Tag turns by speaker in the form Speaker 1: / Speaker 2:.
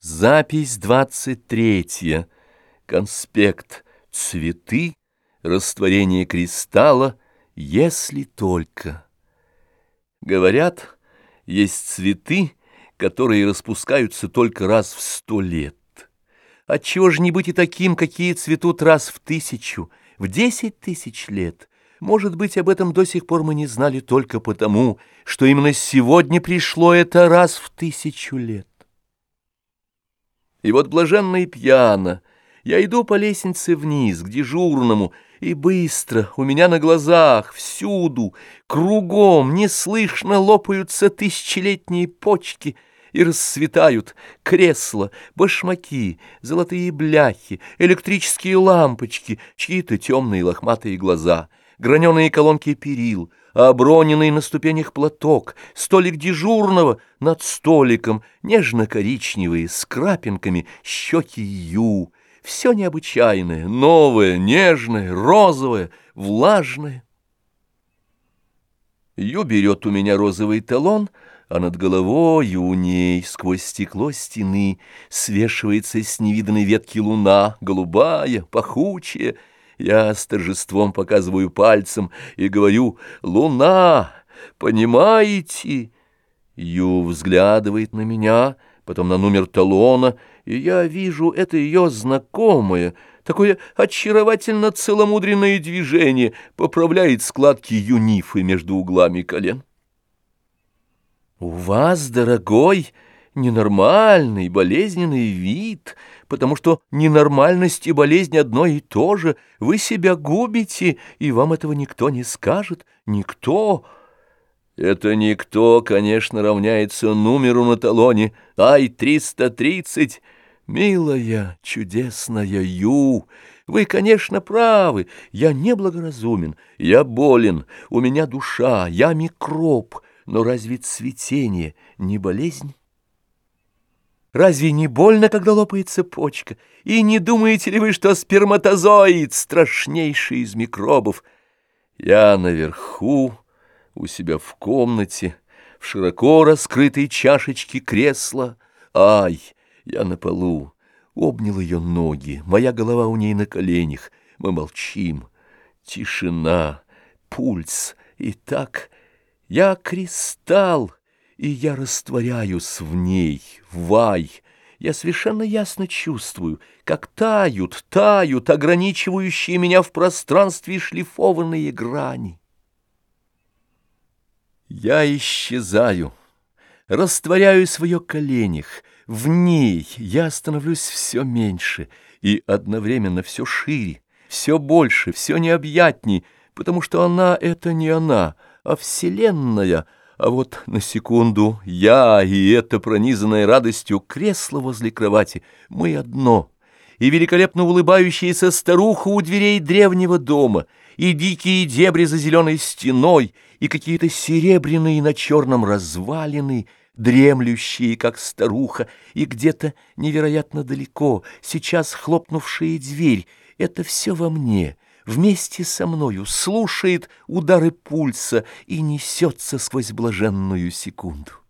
Speaker 1: Запись 23. Конспект. Цветы. Растворение кристалла. Если только. Говорят, есть цветы, которые распускаются только раз в 100 лет. Отчего же не быть и таким, какие цветут раз в 1000, в 10 тысяч лет? Может быть, об этом до сих пор мы не знали только потому, что именно сегодня пришло это раз в 1000 лет. И вот блаженно и пьяно я иду по лестнице вниз, к дежурному, и быстро, у меня на глазах, всюду, кругом, неслышно лопаются тысячелетние почки и расцветают кресла, башмаки, золотые бляхи, электрические лампочки, чьи-то темные лохматые глаза, граненые колонки перил, оброненный на ступенях платок, столик дежурного, над столиком нежно-коричневые, с крапинками, щеки Ю. Все необычайное, новое, нежное, розовое, влажное. Ю берет у меня розовый талон, а над головой у ней сквозь стекло стены свешивается с невиданной ветки луна, голубая, пахучая. Я с торжеством показываю пальцем и говорю: «Луна, понимаете?» Ю взглядывает на меня, потом на номер талона, и я вижу это ее знакомое, такое очаровательно целомудренное движение, поправляет складки юнифы между углами колен. «У вас, дорогой, ненормальный, болезненный вид, потому что ненормальность и болезнь одно и то же. Вы себя губите, и вам этого никто не скажет. Никто». Это никто, конечно, равняется номеру на талоне. Ай, 330. Милая, чудесная Ю, вы, конечно, правы. Я неблагоразумен, я болен, у меня душа, я микроб. Но разве цветение не болезнь? Разве не больно, когда лопается почка? И не думаете ли вы, что сперматозоид страшнейший из микробов? Я наверху, у себя в комнате, в широко раскрытой чашечке кресла. Ай, я на полу, обнял ее ноги, моя голова у ней на коленях. Мы молчим. Тишина, пульс. И так я кристалл, и я растворяюсь в ней, вай. Я совершенно ясно чувствую, как тают ограничивающие меня в пространстве шлифованные грани. Я исчезаю, растворяюсь в ее коленях, в ней я становлюсь все меньше и одновременно все шире, все больше, все необъятней, потому что она — это не она, а вселенная. А вот на секунду я и это пронизанное радостью кресло возле кровати — мы одно, и великолепно улыбающаяся старуха у дверей древнего дома, и дикие дебри за зеленой стеной, и какие-то серебряные на черном развалины, дремлющие, как старуха, и где-то невероятно далеко, сейчас хлопнувшая дверь — это все во мне, вместе со мною, слушает удары пульса и несется сквозь блаженную секунду.